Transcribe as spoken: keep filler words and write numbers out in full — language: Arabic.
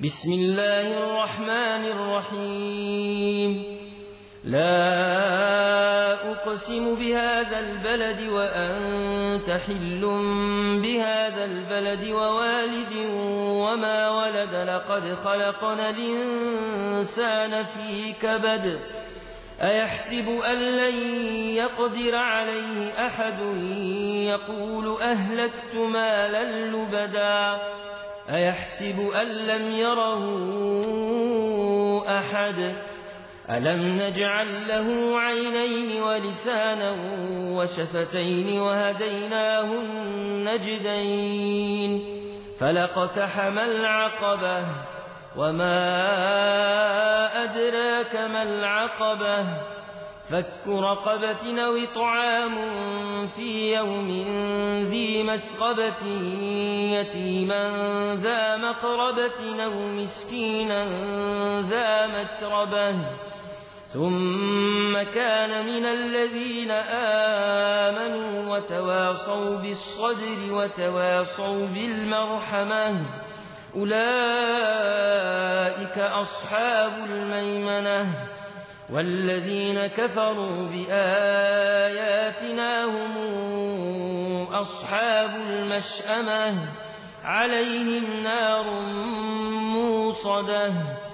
بسم الله الرحمن الرحيم لا أقسم بهذا البلد وأنت حل بهذا البلد ووالد وما ولد لقد خلقنا الإنسان في كبد أيحسب أن لن يقدر عليه أحد يقول أهلكت مالا لبدا أيحسب أن لم يره أحد ألم نجعل له عينين ولسانا وشفتين وهديناه النجدين فلاقتحم العقبة وما أدراك ما العقبة فك رقبة أو إطعام في يوم ذي مسغبة يتيما ذا مقربة أو مسكينا ذا متربة ثم كان من الذين آمنوا وتواصوا بالصبر وتواصوا بالمرحمة أولئك أصحاب الميمنة والذين كفروا بآياتنا هم أصحاب المشأمة عليهم نار موصدة